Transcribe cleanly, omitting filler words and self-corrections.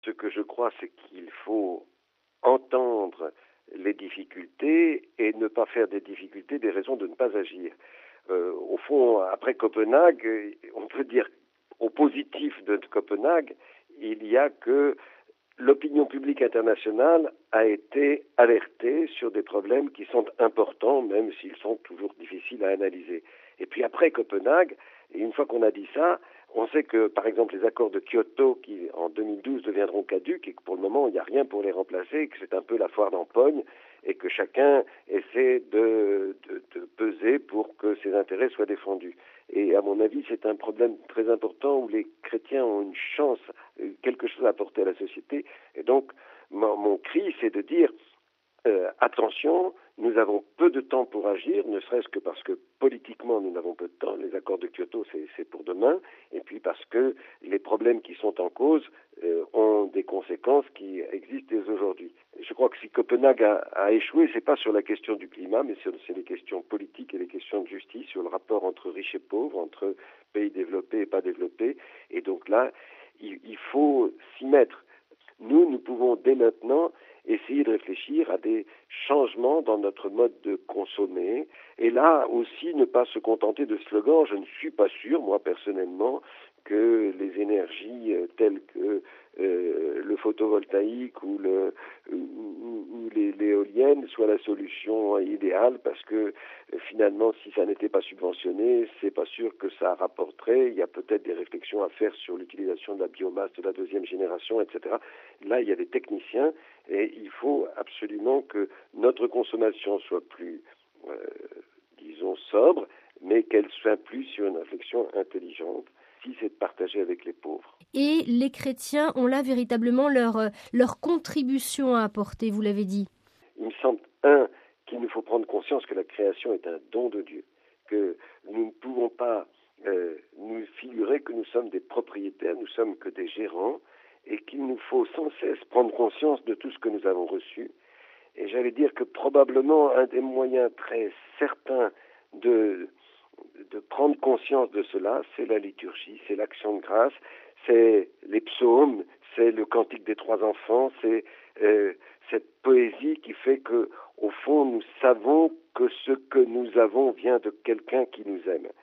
Ce que je crois, c'est qu'il faut entendre les difficultés et ne pas faire des difficultés des raisons de ne pas agir. Au fond, après Copenhague, on peut dire au positif de Copenhague, il y a que l'opinion publique internationale a été alertée sur des problèmes qui sont importants, même s'ils sont toujours difficiles à analyser. Et puis après Copenhague, et une fois qu'on a dit ça, on sait que, par exemple, les accords de Kyoto, qui en 2012 deviendront caducs, et que pour le moment, il n'y a rien pour les remplacer, que c'est un peu la foire d'empoigne, et que chacun essaie de peser pour que ses intérêts soient défendus. Et à mon avis, c'est un problème très important où les chrétiens ont une chance, quelque chose à apporter à la société. Et donc, mon cri, c'est de dire attention, nous avons peu de temps pour agir, ne serait-ce que parce que politiquement nous n'avons peu de temps. Les accords de Kyoto, c'est pour demain, et puis parce que les problèmes qui sont en cause ont des conséquences qui existent dès aujourd'hui. Je crois que si Copenhague a échoué, c'est pas sur la question du climat, mais sur les questions politiques et les questions de justice, sur le rapport entre riches et pauvres, entre pays développés et pas développés. Et donc là, il faut s'y mettre. Nous pouvons dès maintenant essayer de réfléchir à des changements dans notre mode de consommer. Et là aussi, ne pas se contenter de slogans. Je ne suis pas sûr, moi personnellement, que les énergies telles que le photovoltaïque ou l'éolienne soient la solution idéale, parce que finalement, si ça n'était pas subventionné, c'est pas sûr que ça rapporterait. Il y a peut-être des réflexions à faire sur l'utilisation de la biomasse de la deuxième génération, etc. Là, il y a des techniciens, et il faut absolument que notre consommation soit plus, disons, sobre, mais qu'elle soit plus sur une réflexion intelligente, si c'est de partager avec les pauvres. Et les chrétiens ont là véritablement leur contribution à apporter, vous l'avez dit. Il me semble, qu'il nous faut prendre conscience que la création est un don de Dieu, que nous ne pouvons pas nous figurer que nous sommes des propriétaires, nous sommes que des gérants, et qu'il nous faut sans cesse prendre conscience de tout ce que nous avons reçu. Et j'allais dire que probablement un des moyens très certains de prendre conscience de cela, c'est la liturgie, c'est l'action de grâce, c'est les psaumes, c'est le cantique des trois enfants, c'est cette poésie qui fait que, au fond, nous savons que ce que nous avons vient de quelqu'un qui nous aime.